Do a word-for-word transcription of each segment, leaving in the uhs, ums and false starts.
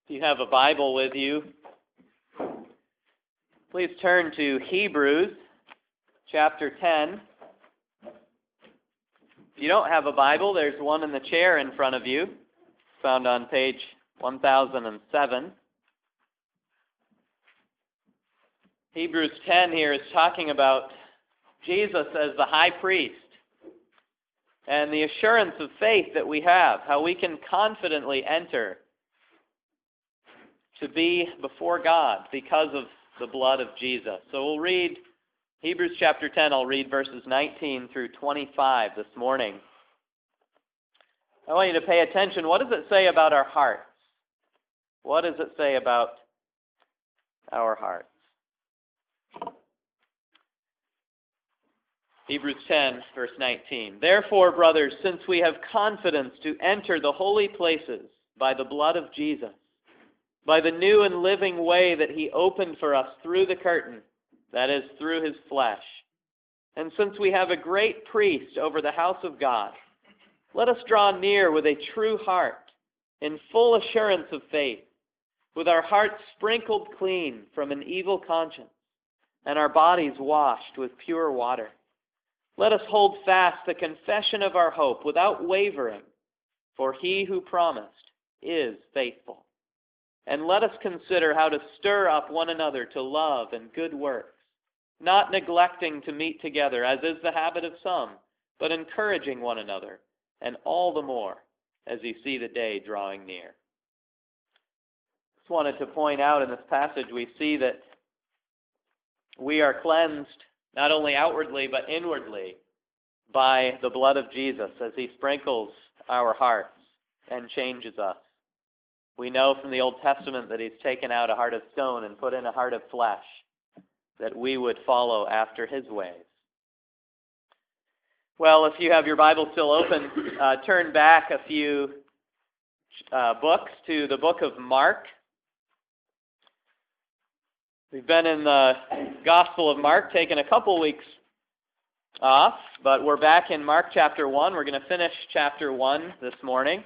If you have a Bible with you, please turn to Hebrews chapter ten. If you don't have a Bible, there's one in the chair in front of you, found on page one thousand seven. Hebrews ten here is talking about Jesus as the high priest and the assurance of faith that we have, how we can confidently enter to be before God because of the blood of Jesus. So we'll read Hebrews chapter ten. I'll read verses nineteen through twenty-five this morning. I want you to pay attention. What does it say about our hearts? What does it say about our hearts? Hebrews ten, verse nineteen. Therefore, brothers, since we have confidence to enter the holy places by the blood of Jesus, by the new and living way that he opened for us through the curtain, that is, through his flesh, and since we have a great priest over the house of God, let us draw near with a true heart, in full assurance of faith, with our hearts sprinkled clean from an evil conscience, and our bodies washed with pure water. Let us hold fast the confession of our hope without wavering, for he who promised is faithful. And let us consider how to stir up one another to love and good works, not neglecting to meet together, as is the habit of some, but encouraging one another, and all the more as you see the day drawing near. Just wanted to point out in this passage, we see that we are cleansed not only outwardly but inwardly by the blood of Jesus as he sprinkles our hearts and changes us. We know from the Old Testament that he's taken out a heart of stone and put in a heart of flesh, that we would follow after his ways. Well, if you have your Bible still open, uh, turn back a few uh, books to the book of Mark. We've been in the Gospel of Mark, taken a couple weeks off, but we're back in Mark chapter one. We're going to finish chapter one this morning.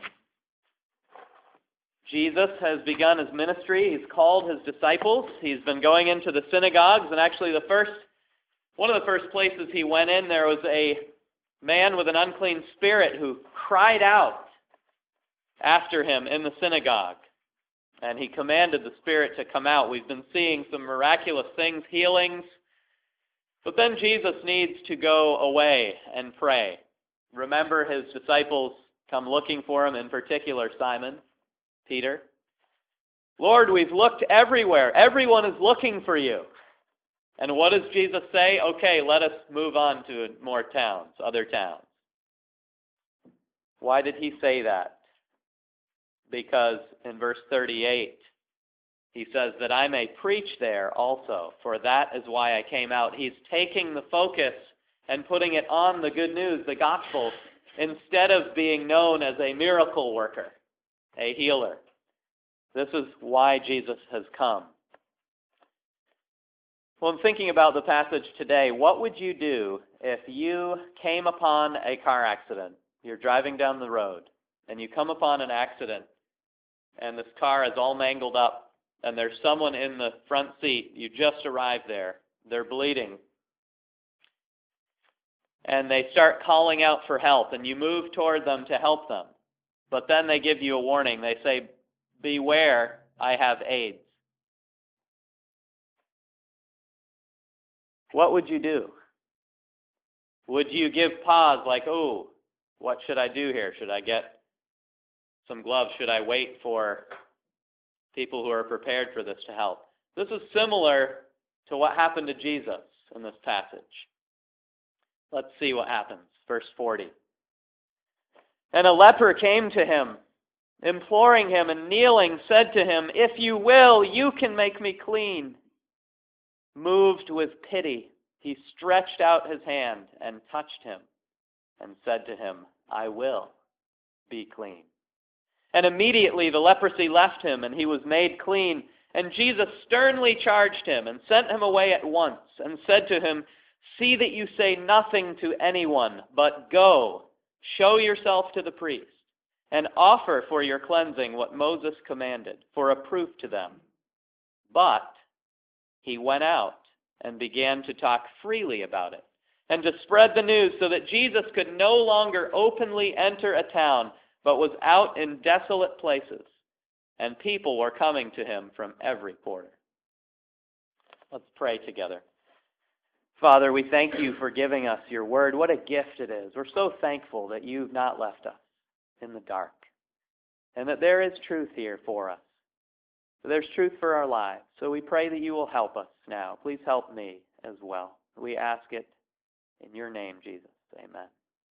Jesus has begun his ministry. He's called his disciples. He's been going into the synagogues, and actually the first, one of the first places he went in, there was a man with an unclean spirit who cried out after him in the synagogue, and he commanded the spirit to come out. We've been seeing some miraculous things, healings, but then Jesus needs to go away and pray. Remember, his disciples come looking for him, in particular Simon Peter. Lord, we've looked everywhere. Everyone is looking for you. And what does Jesus say? Okay, let us move on to more towns, other towns. Why did he say that? Because in verse thirty-eight, he says that I may preach there also, for that is why I came out. He's taking the focus and putting it on the good news, the gospel, instead of being known as a miracle worker, a healer. This is why Jesus has come. Well, I'm thinking about the passage today. What would you do if you came upon a car accident? You're driving down the road, and you come upon an accident, and this car is all mangled up, and there's someone in the front seat. You just arrived there. They're bleeding. And they start calling out for help, and you move toward them to help them. But then they give you a warning. They say, beware, I have AIDS. What would you do? Would you give pause like, oh, what should I do here? Should I get some gloves? Should I wait for people who are prepared for this to help? This is similar to what happened to Jesus in this passage. Let's see what happens. Verse forty. And a leper came to him, imploring him, and kneeling said to him, if you will, you can make me clean. Moved with pity, he stretched out his hand and touched him and said to him, I will be clean. And immediately the leprosy left him, and he was made clean. And Jesus sternly charged him and sent him away at once and said to him, see that you say nothing to anyone, but go, show yourself to the priest, and offer for your cleansing what Moses commanded, for a proof to them. But he went out and began to talk freely about it, and to spread the news so that Jesus could no longer openly enter a town, but was out in desolate places, and people were coming to him from every quarter. Let's pray together. Father, we thank you for giving us your word. What a gift it is. We're so thankful that you've not left us in the dark, and that there is truth here for us. There's truth for our lives. So we pray that you will help us now. Please help me as well. We ask it in your name, Jesus. Amen.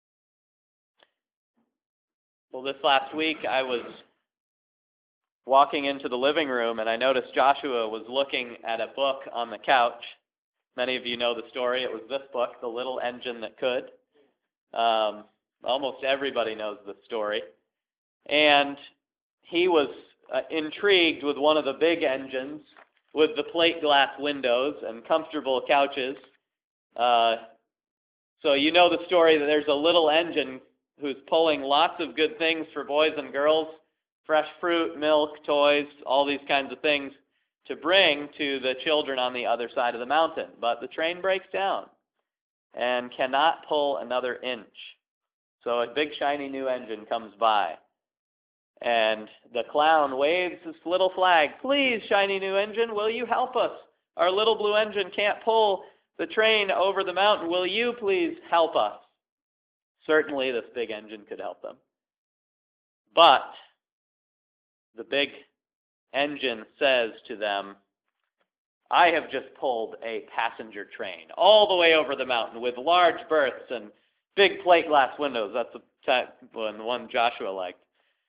Well, this last week I was walking into the living room and I noticed Joshua was looking at a book on the couch. Many of you know the story. It was this book, The Little Engine That Could. Um, almost everybody knows the story. And he was uh, intrigued with one of the big engines with the plate glass windows and comfortable couches. Uh, so you know the story that there's a little engine who's pulling lots of good things for boys and girls, fresh fruit, milk, toys, all these kinds of things to bring to the children on the other side of the mountain. But the train breaks down and cannot pull another inch. So a big shiny new engine comes by, and the clown waves his little flag. Please, shiny new engine, will you help us? Our little blue engine can't pull the train over the mountain. Will you please help us? Certainly this big engine could help them. But the big engine says to them, I have just pulled a passenger train all the way over the mountain with large berths and big plate glass windows. That's the type, well, the one Joshua liked.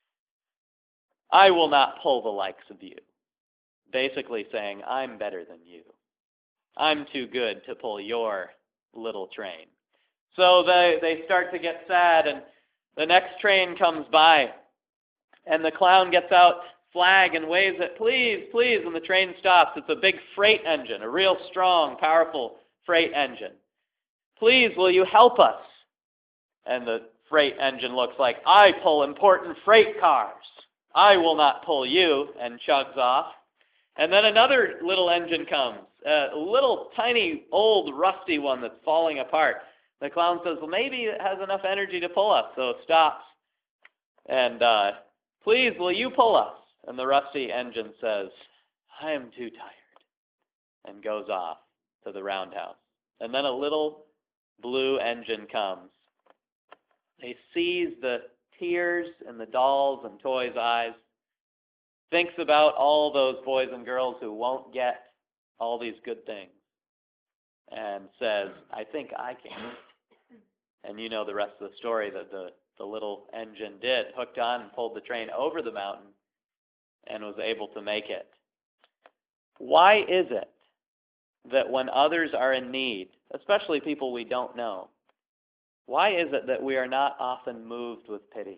I will not pull the likes of you. Basically saying, I'm better than you. I'm too good to pull your little train. So they, they start to get sad, and the next train comes by, and the clown gets out flag and waves it, please, please, and the train stops. It's a big freight engine, a real strong, powerful freight engine. Please, will you help us? And the freight engine looks like, I pull important freight cars. I will not pull you, and chugs off. And then another little engine comes, a little tiny old rusty one that's falling apart. The clown says, well, maybe it has enough energy to pull us, so it stops. And uh, please, will you pull us? And the rusty engine says, I am too tired, and goes off to the roundhouse. And then a little blue engine comes. He sees the tears in the dolls' and toys' eyes, thinks about all those boys and girls who won't get all these good things, and says, I think I can. And you know the rest of the story that the, the little engine did, hooked on and pulled the train over the mountain and was able to make it. Why is it that when others are in need, especially people we don't know, why is it that we are not often moved with pity?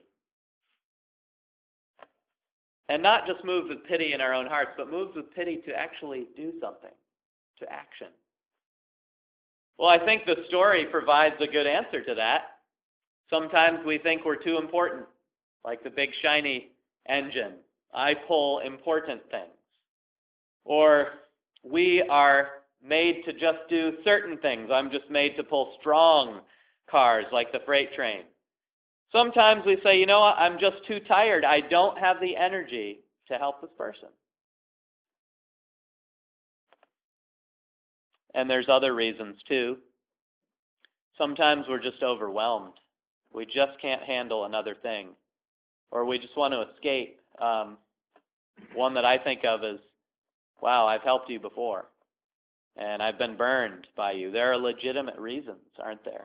And not just moved with pity in our own hearts, but moved with pity to actually do something, to action. Well, I think the story provides a good answer to that. Sometimes we think we're too important, like the big shiny engine. I pull important things. Or we are made to just do certain things. I'm just made to pull strong cars like the freight train. Sometimes we say, you know what, I'm just too tired. I don't have the energy to help this person. And there's other reasons too. Sometimes we're just overwhelmed. We just can't handle another thing. Or we just want to escape. Um, one that I think of is, wow, I've helped you before. And I've been burned by you. There are legitimate reasons, aren't there?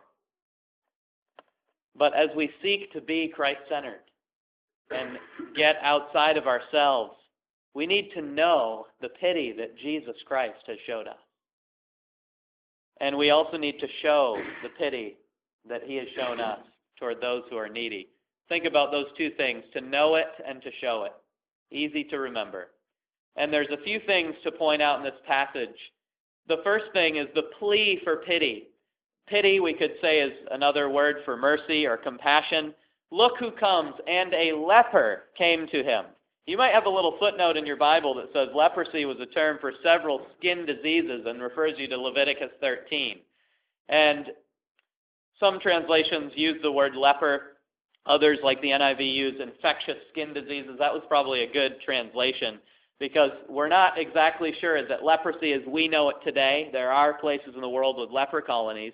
But as we seek to be Christ-centered and get outside of ourselves, we need to know the pity that Jesus Christ has showed us. And we also need to show the pity that he has shown us toward those who are needy. Think about those two things, to know it and to show it. Easy to remember. And there's a few things to point out in this passage. The first thing is the plea for pity. Pity, we could say, is another word for mercy or compassion. Look who comes, and a leper came to him. You might have a little footnote in your Bible that says leprosy was a term for several skin diseases and refers you to Leviticus thirteen. And some translations use the word leper. Others, like the N I V, use infectious skin diseases. That was probably a good translation because we're not exactly sure that leprosy as we know it today. There are places in the world with leper colonies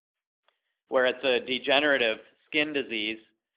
where it's a degenerative skin disease.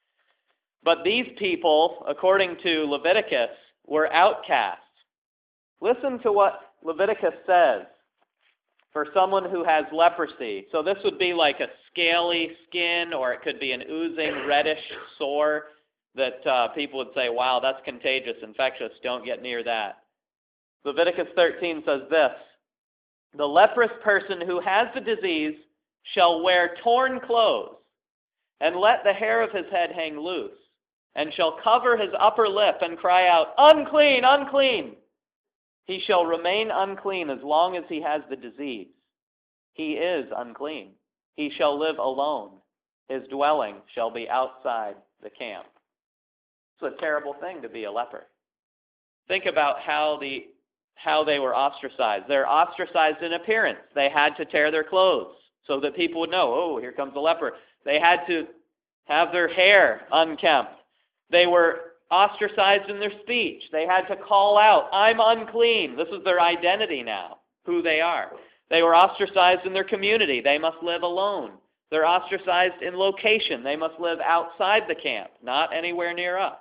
But these people, according to Leviticus, were outcasts. Listen to what Leviticus says for someone who has leprosy. So this would be like a scaly skin, or it could be an oozing reddish sore that uh, people would say, wow, that's contagious, infectious, don't get near that. Leviticus thirteen says this, the leprous person who has the disease shall wear torn clothes, and let the hair of his head hang loose, and shall cover his upper lip and cry out, unclean, unclean. He shall remain unclean as long as he has the disease. He is unclean. He shall live alone. His dwelling shall be outside the camp. It's a terrible thing to be a leper. Think about how the how they were ostracized. They're ostracized in appearance. They had to tear their clothes so that people would know, oh, here comes a leper. They had to have their hair unkempt. They were ostracized in their speech. They had to call out, I'm unclean. This is their identity now, who they are. They were ostracized in their community. They must live alone. They're ostracized in location. They must live outside the camp, not anywhere near us.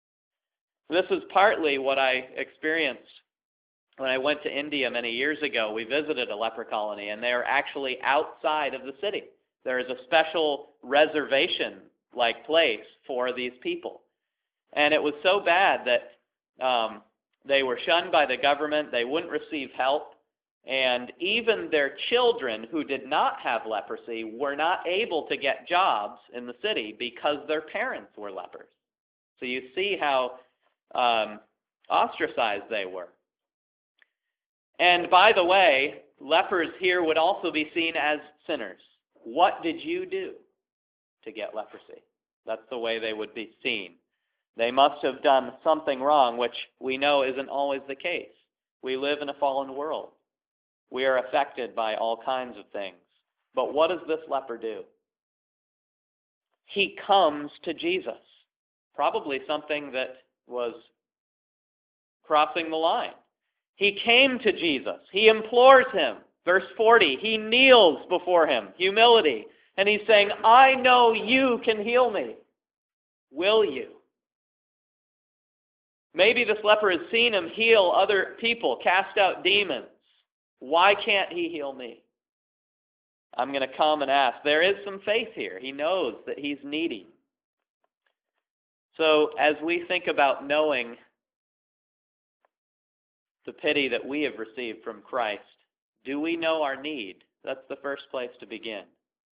This is partly what I experienced when I went to India many years ago. We visited a leper colony, and they are actually outside of the city. There is a special reservation-like place for these people. And it was so bad that um, they were shunned by the government. They wouldn't receive help. And even their children who did not have leprosy were not able to get jobs in the city because their parents were lepers. So you see how um, ostracized they were. And by the way, lepers here would also be seen as sinners. What did you do to get leprosy? That's the way they would be seen. They must have done something wrong, which we know isn't always the case. We live in a fallen world. We are affected by all kinds of things. But what does this leper do? He comes to Jesus. Probably something that was crossing the line. He came to Jesus. He implores him. Verse forty, he kneels before him, humility. And he's saying, I know you can heal me. Will you? Maybe this leper has seen him heal other people, cast out demons. Why can't he heal me? I'm going to come and ask. There is some faith here. He knows that he's needy. So as we think about knowing the pity that we have received from Christ, do we know our need? That's the first place to begin.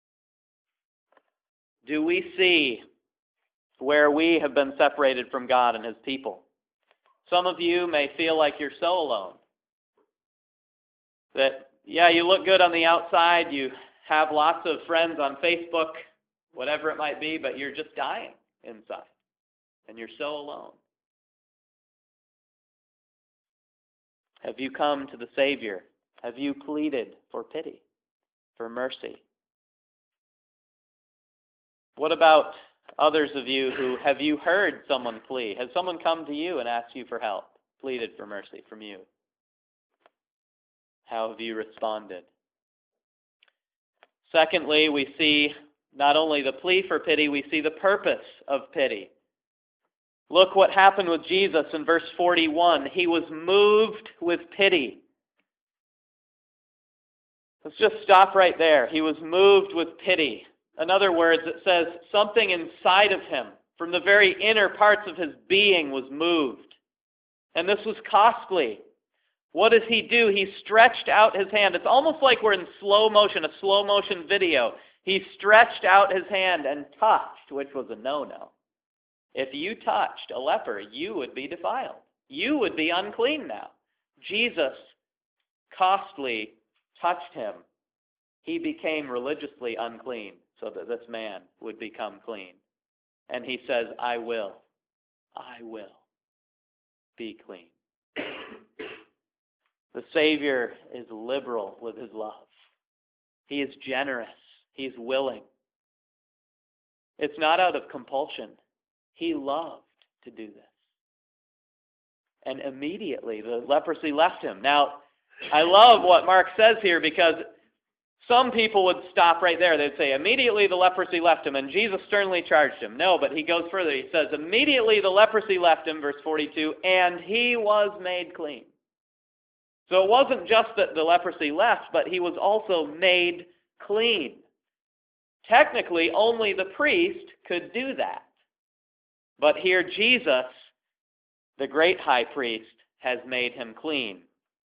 Do we see where we have been separated from God and his people? Some of you may feel like you're so alone. That, yeah, you look good on the outside, you have lots of friends on Facebook, whatever it might be, but you're just dying inside. And you're so alone. Have you come to the Savior? Have you pleaded for pity, for mercy? What about others of you who, have you heard someone plead? Has someone come to you and asked you for help, pleaded for mercy from you? How have you responded? Secondly, we see not only the plea for pity, we see the purpose of pity. Look what happened with Jesus in verse forty-one. He was moved with pity. Let's just stop right there. He was moved with pity. In other words, it says something inside of him, from the very inner parts of his being, was moved. And this was costly. What does he do? He stretched out his hand. It's almost like we're in slow motion, a slow motion video. He stretched out his hand and touched, which was a no-no. If you touched a leper, you would be defiled. You would be unclean now. Jesus costly touched him. He became religiously unclean so that this man would become clean. And he says, I will, I will be clean. The Savior is liberal with his love. He is generous. He's willing. It's not out of compulsion. He loved to do this. And immediately the leprosy left him. Now, I love what Mark says here, because some people would stop right there. They'd say, immediately the leprosy left him, and Jesus sternly charged him. No, but he goes further. He says, immediately the leprosy left him, verse forty-two, and he was made clean. So it wasn't just that the leprosy left, but he was also made clean. Technically, only the priest could do that. But here Jesus, the great high priest, has made him clean.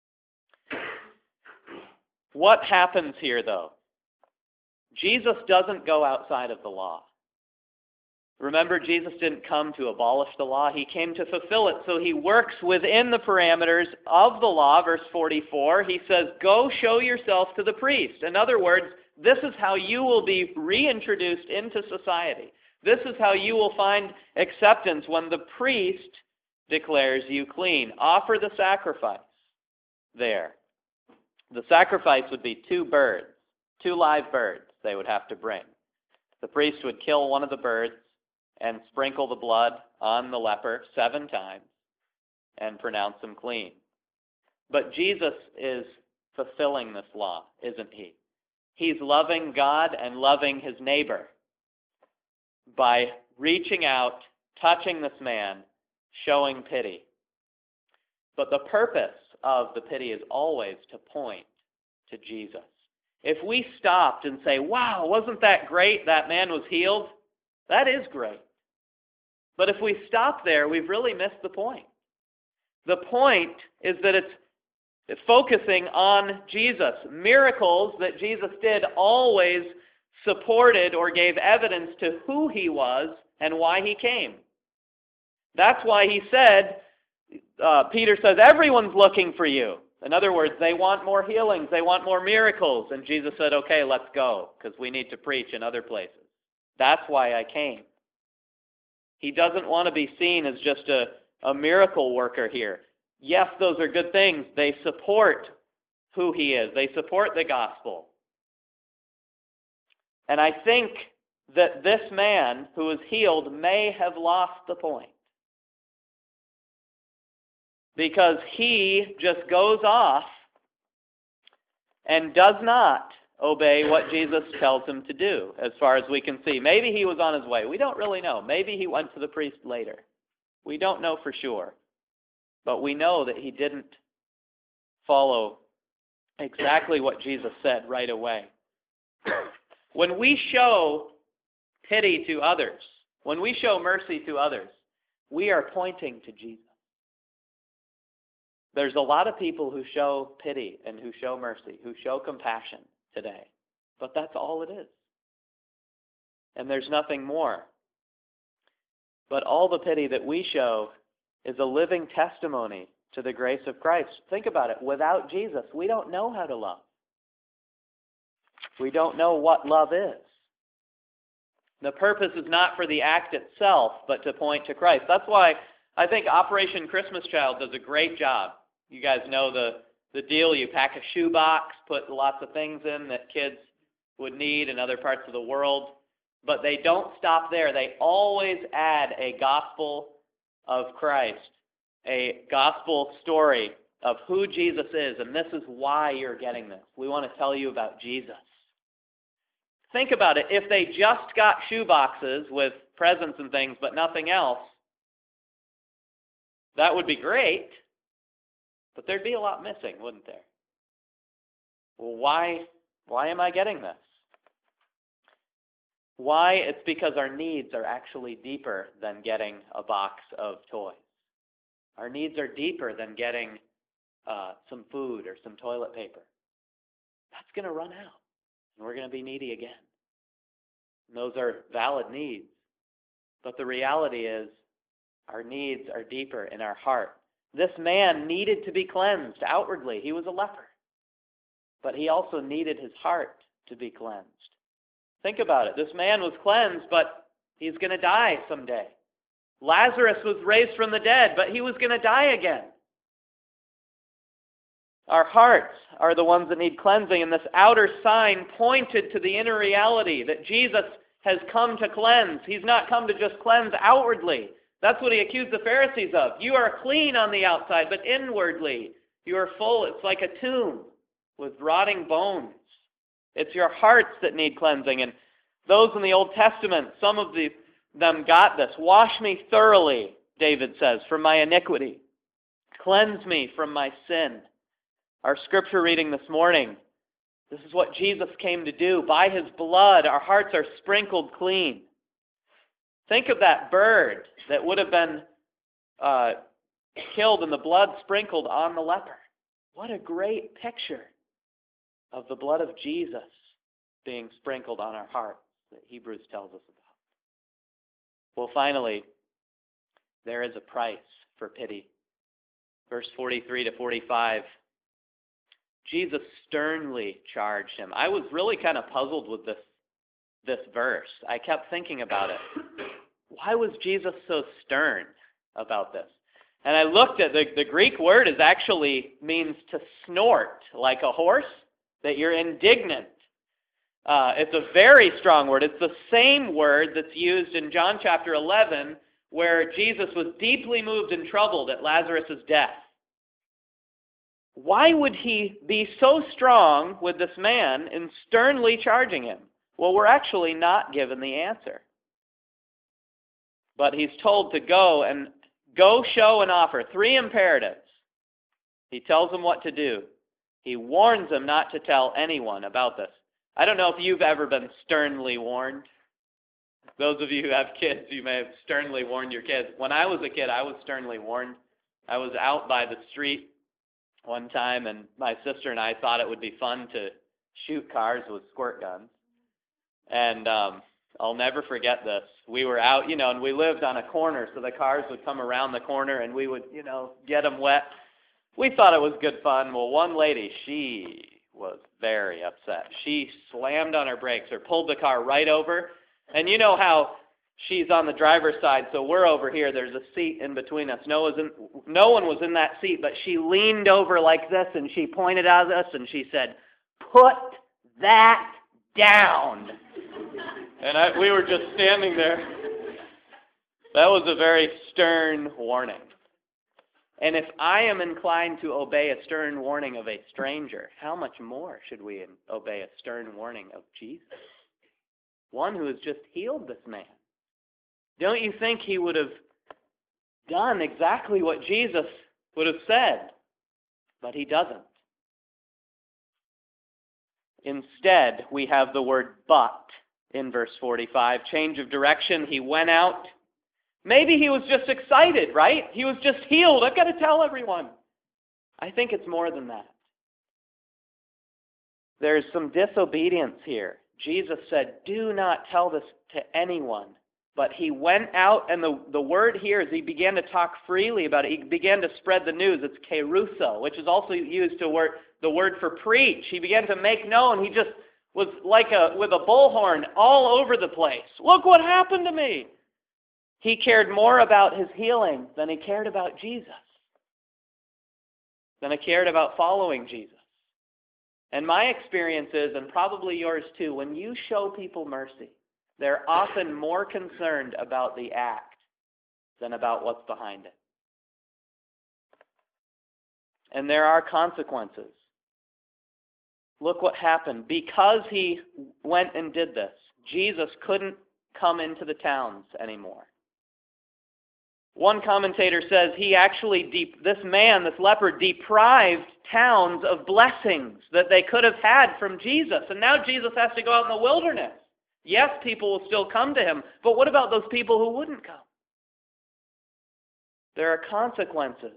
What happens here, though? Jesus doesn't go outside of the law. Remember, Jesus didn't come to abolish the law. He came to fulfill it. So he works within the parameters of the law. Verse forty-four, he says, go show yourself to the priest. In other words, this is how you will be reintroduced into society. This is how you will find acceptance when the priest declares you clean. Offer the sacrifice there. The sacrifice would be two birds, two live birds they would have to bring. The priest would kill one of the birds and sprinkle the blood on the leper seven times and pronounce him clean. But Jesus is fulfilling this law, isn't he? He's loving God and loving his neighbor by reaching out, touching this man, showing pity. But the purpose of the pity is always to point to Jesus. If we stopped and say, wow, wasn't that great, that man was healed? That is great. But if we stop there, we've really missed the point. The point is that it's, it's focusing on Jesus. Miracles that Jesus did always supported or gave evidence to who he was and why he came. That's why he said, uh, Peter says, everyone's looking for you. In other words, they want more healings, they want more miracles. And Jesus said, okay, let's go, because we need to preach in other places. That's why I came. He doesn't want to be seen as just a, a miracle worker here. Yes, those are good things. They support who he is. They support the gospel. And I think that this man who was healed may have lost the point. Because he just goes off and does not obey what Jesus tells him to do, as far as we can see. Maybe he was on his way. We don't really know. Maybe he went to the priest later. We don't know for sure. But we know that he didn't follow exactly what Jesus said right away. When we show pity to others, when we show mercy to others, we are pointing to Jesus. There's a lot of people who show pity and who show mercy, who show compassion today. But that's all it is. And there's nothing more. But all the pity that we show is a living testimony to the grace of Christ. Think about it. Without Jesus, we don't know how to love. We don't know what love is. The purpose is not for the act itself, but to point to Christ. That's why I think Operation Christmas Child does a great job. You guys know the, the deal. You pack a shoebox, put lots of things in that kids would need in other parts of the world. But they don't stop there. They always add a gospel of Christ, a gospel story of who Jesus is. And this is why you're getting this. We want to tell you about Jesus. Think about it. If they just got shoeboxes with presents and things, but nothing else, that would be great. But there'd be a lot missing, wouldn't there? Well, why, why am I getting this? Why? It's because our needs are actually deeper than getting a box of toys. Our needs are deeper than getting uh, some food or some toilet paper. That's going to run out, and we're going to be needy again. And those are valid needs. But the reality is, our needs are deeper in our heart. This man needed to be cleansed outwardly. He was a leper. But he also needed his heart to be cleansed. Think about it. This man was cleansed, but He's going to die someday. Lazarus was raised from the dead, but he was going to die again. Our hearts are the ones that need cleansing, and this outer sign pointed to the inner reality that Jesus has come to cleanse. He's not come to just cleanse outwardly. That's what he accused the Pharisees of. You are clean on the outside, but inwardly you are full. It's like a tomb with rotting bones. It's your hearts that need cleansing. And those in the Old Testament, some of the, them got this. Wash me thoroughly, David says, from my iniquity. Cleanse me from my sin. Our scripture reading this morning, this is what Jesus came to do. By his blood, our hearts are sprinkled clean. Think of that bird that would have been uh, killed and the blood sprinkled on the leper. What a great picture of the blood of Jesus being sprinkled on our hearts that Hebrews tells us about. Well, finally, there is a price for pity. Verse forty-three to forty-five. Jesus sternly charged him. I was really kind of puzzled with this, this verse. I kept thinking about it. Why was Jesus so stern about this? And I looked at the, the Greek word is actually means to snort like a horse, that you're indignant. Uh, it's a very strong word. It's the same word that's used in John chapter eleven where Jesus was deeply moved and troubled at Lazarus' death. Why would he be so strong with this man in sternly charging him? Well, we're actually not given the answer. But he's told to go and go show and offer. Three imperatives. He tells him what to do. He warns them not to tell anyone about this. I don't know if you've ever been sternly warned. Those of you who have kids, you may have sternly warned your kids. When I was a kid, I was sternly warned. I was out by the street one time, and my sister and I thought it would be fun to shoot cars with squirt guns. And um, I'll never forget this. We were out, you know, and we lived on a corner, so the cars would come around the corner, and we would, you know, get them wet. We thought it was good fun. Well, one lady, she was very upset. She slammed on her brakes or pulled the car right over. And you know how she's on the driver's side, so we're over here. There's a seat in between us. No, was in, no one was in that seat, but she leaned over like this, and she pointed at us, and she said, "Put that down." And I, we were just standing there. That was a very stern warning. And if I am inclined to obey a stern warning of a stranger, how much more should we obey a stern warning of Jesus? One who has just healed this man. Don't you think he would have done exactly what Jesus would have said? But he doesn't. Instead, we have the word "but" in verse forty-five. Change of direction. He went out. Maybe he was just excited, right? He was just healed. I've got to tell everyone. I think it's more than that. There's some disobedience here. Jesus said, "Do not tell this to anyone." But he went out, and the, the word here is he began to talk freely about it. He began to spread the news. It's keruso, which is also used to word, the word for preach. He began to make known. He just was like a with a bullhorn all over the place. Look what happened to me. He cared more about his healing than he cared about Jesus, than he cared about following Jesus. And my experience is, and probably yours too, when you show people mercy, they're often more concerned about the act than about what's behind it. And there are consequences. Look what happened. Because he went and did this, Jesus couldn't come into the towns anymore. One commentator says he actually, de- this man, this leper, deprived towns of blessings that they could have had from Jesus. And now Jesus has to go out in the wilderness. Yes, people will still come to him, but what about those people who wouldn't come? There are consequences.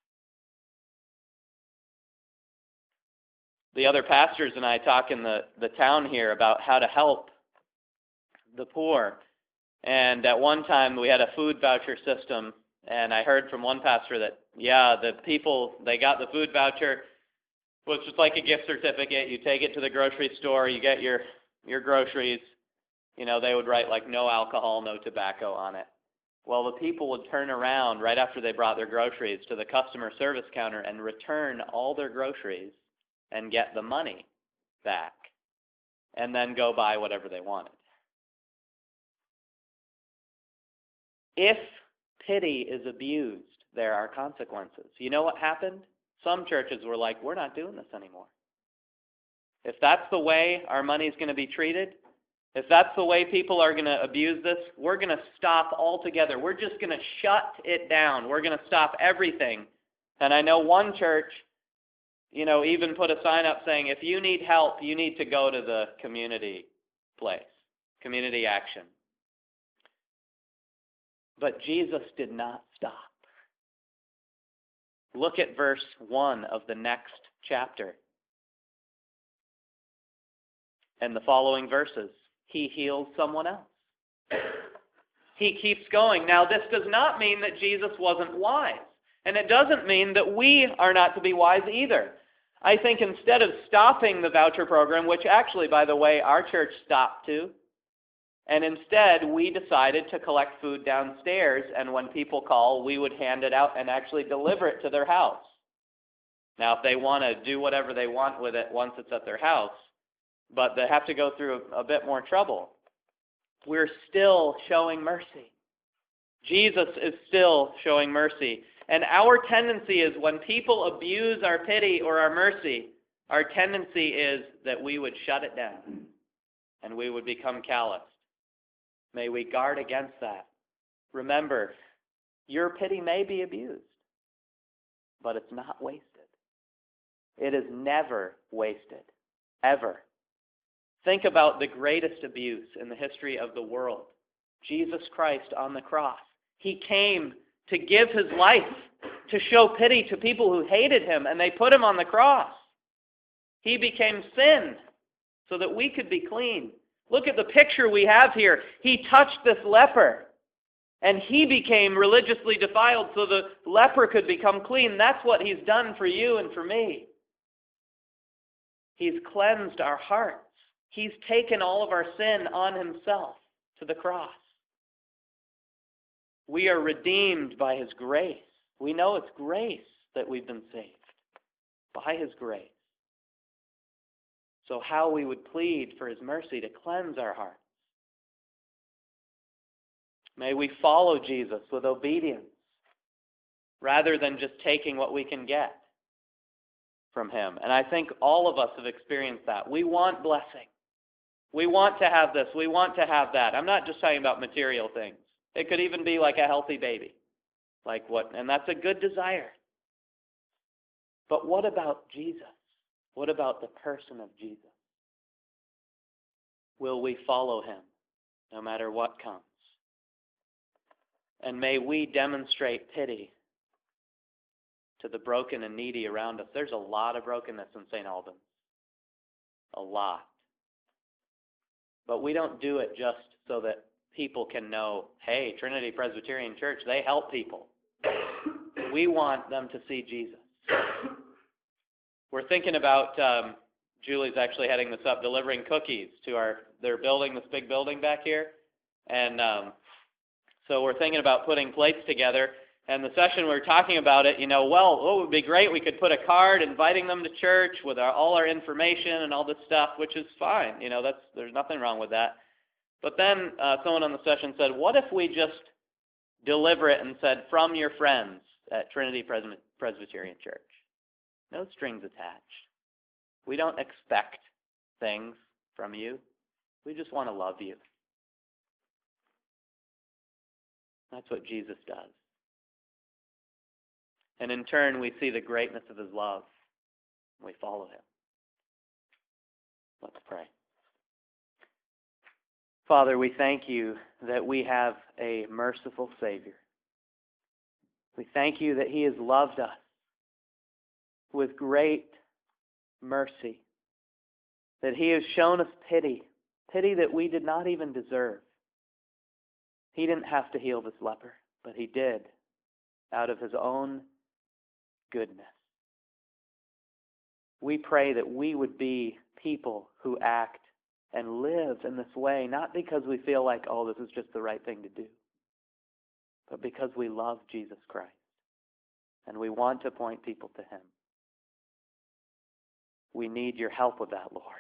The other pastors and I talk in the, the town here about how to help the poor. And at one time we had a food voucher system, and I heard from one pastor that, yeah, the people, they got the food voucher, was just like a gift certificate. You take it to the grocery store, you get your, your groceries, You know, they would write like no alcohol, no tobacco on it. Well, the people would turn around right after they brought their groceries to the customer service counter and return all their groceries and get the money back and then go buy whatever they wanted. If pity is abused, there are consequences. You know what happened? Some churches were like, we're not doing this anymore. If that's the way our money's going to be treated, if that's the way people are going to abuse this, we're going to stop altogether. We're just going to shut it down. We're going to stop everything. And I know one church, you know, even put a sign up saying, if you need help, you need to go to the community place, community action. But Jesus did not stop. Look at verse one of the next chapter and the following verses. He heals someone else. He keeps going. Now, this does not mean that Jesus wasn't wise. And it doesn't mean that we are not to be wise either. I think instead of stopping the voucher program, which actually, by the way, our church stopped too, and instead we decided to collect food downstairs, and when people call, we would hand it out and actually deliver it to their house. Now, if they want to do whatever they want with it once it's at their house, but they have to go through a, a bit more trouble, we're still showing mercy. Jesus is still showing mercy. And our tendency is when people abuse our pity or our mercy, our tendency is that we would shut it down and we would become calloused. May we guard against that. Remember, your pity may be abused, but it's not wasted. It is never wasted, ever. Think about the greatest abuse in the history of the world, Jesus Christ on the cross. He came to give his life, to show pity to people who hated him, and they put him on the cross. He became sin so that we could be clean. Look at the picture we have here. He touched this leper, and he became religiously defiled so the leper could become clean. That's what he's done for you and for me. He's cleansed our hearts. He's taken all of our sin on himself to the cross. We are redeemed by his grace. We know it's grace that we've been saved, by his grace. So how we would plead for his mercy to cleanse our hearts. May we follow Jesus with obedience rather than just taking what we can get from him. And I think all of us have experienced that. We want blessing. We want to have this. We want to have that. I'm not just talking about material things. It could even be like a healthy baby. Like what? And that's a good desire. But what about Jesus? What about the person of Jesus? Will we follow him no matter what comes? And may we demonstrate pity to the broken and needy around us. There's a lot of brokenness in Saint Albans. A lot. But we don't do it just so that people can know, hey, Trinity Presbyterian Church, they help people. We want them to see Jesus. We're thinking about, um, Julie's actually heading this up, delivering cookies to our, they're building this big building back here. And um, so we're thinking about putting plates together. And the session we were talking about it, you know, well, oh, it would be great. We could put a card inviting them to church with our, all our information and all this stuff, which is fine. You know, that's there's nothing wrong with that. But then uh, someone on the session said, what if we just deliver it and said, from your friends at Trinity Pres- Presbyterian Church? No strings attached. We don't expect things from you. We just want to love you. That's what Jesus does. And in turn, we see the greatness of his love. We follow him. Let's pray. Father, we thank you that we have a merciful Savior. We thank you that he has loved us with great mercy, that he has shown us pity, pity that we did not even deserve. He didn't have to heal this leper, but he did out of his own goodness. We pray that we would be people who act and live in this way, not because we feel like, oh, this is just the right thing to do, but because we love Jesus Christ and we want to point people to Him. We need your help with that, Lord.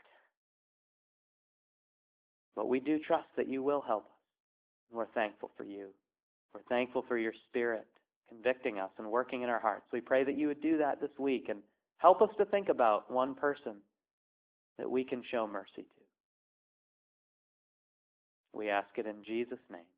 But we do trust that you will help us. And we're thankful for you. We're thankful for your Spirit convicting us and working in our hearts. We pray that you would do that this week and help us to think about one person that we can show mercy to. We ask it in Jesus' name.